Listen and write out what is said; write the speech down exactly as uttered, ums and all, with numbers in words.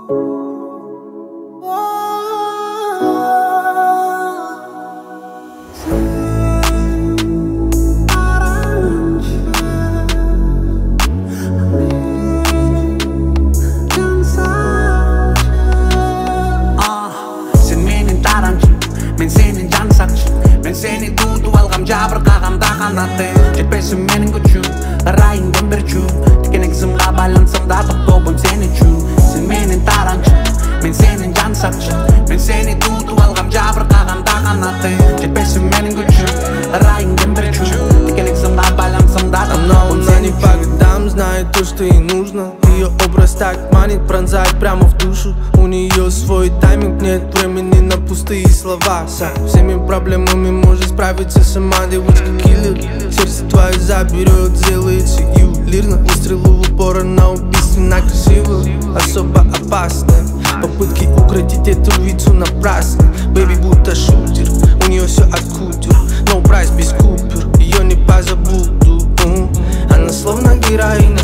Мен сенен жан сақшы, мен сені тутып алғам жабырқағанда қанаты. Жетпесім менің күшім, райыңдан бір чүм. Тікенексімға байлансам да тоқтопым сен үшін. Сен менен тараншы, мен сенен жан сақшы, мен сені тутып алғам жабырқағанда қанаты. Жетпесім менің күшім, райыңдан бір чүм. Тікенексімға байлансам да тоқтопым сен үшін. По годам знает то, что ей нужно. Ее образ так манит, пронзает прямо в душу. У нее свой тайминг, нет времени на пустые слова. Со всеми проблемами может справиться сама девочка-киллер. Сердце твое заберет, сделается ювелирно. Выстрелы в упор, она убийственно красивая, особо опасная. Попытки укротить эту вицу напрасны. Бэйби будто шутер, у нее все от кутер. No price без купюр, ее не позабуду. Она словно героиня